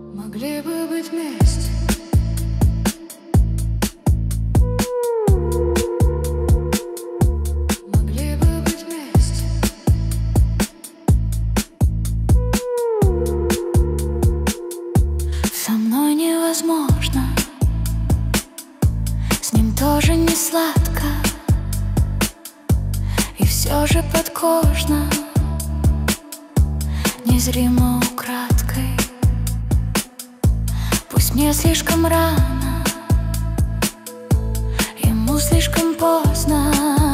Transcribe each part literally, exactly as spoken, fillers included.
Могли бы быть вместе. Могли бы быть вместе. Со мной невозможно, с ним тоже не сладко, и все же подкожно, незримо украдкой. Пусть мне слишком рано, ему слишком поздно,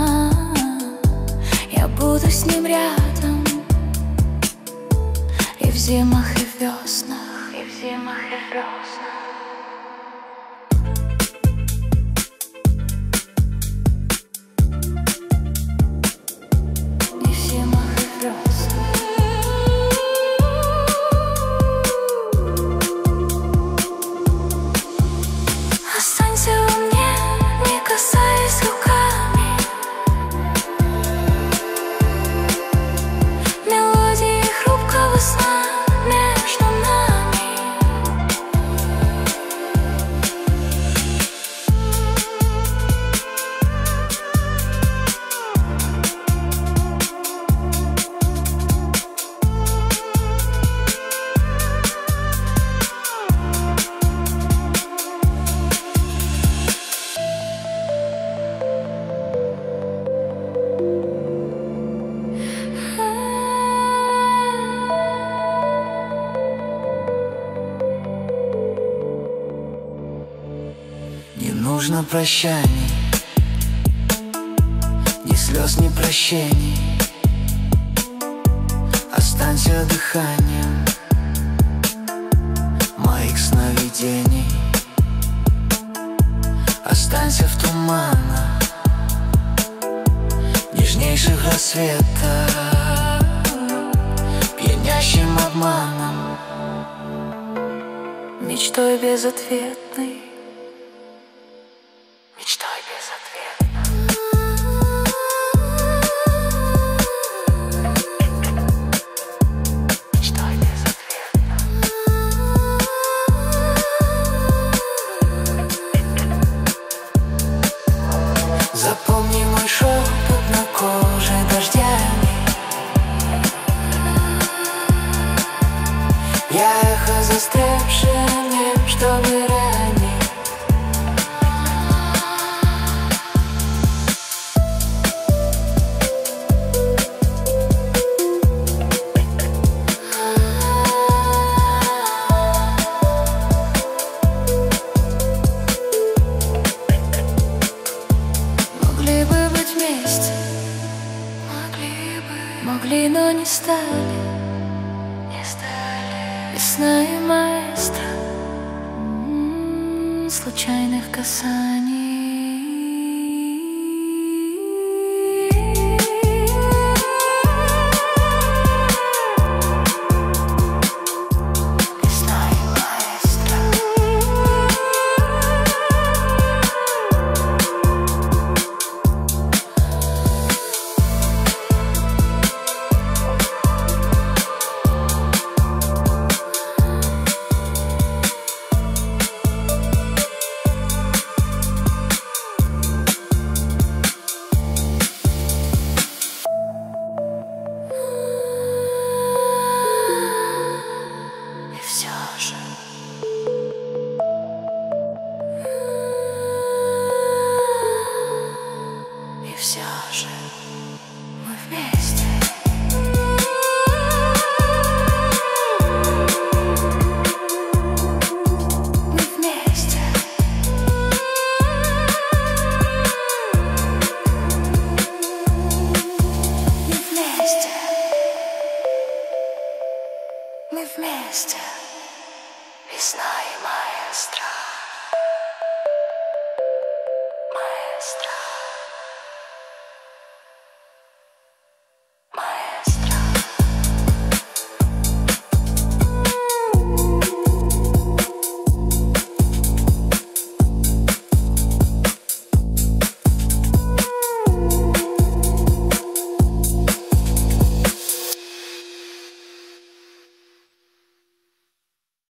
я буду с ним рядом и в зимах, и в веснах, и в зимах, и в веснах. Не нужно прощаний, ни слез, ни прощений. Останься дыханием моих сновидений. Останься в туманах нежнейших рассвета, пьянящим обманом, мечтой безответной. Мечтой безответной. Мечтой безответной. Запомни мой шепот на коже дождями. Я эхо, застрявшее в нем, чтобы ранить. Могли, но не стали, не стали. Весна и маэстро м-м, случайных касаний. Все же мы вместе. Мы вместе. Мы вместе. Мы вместе. Весна.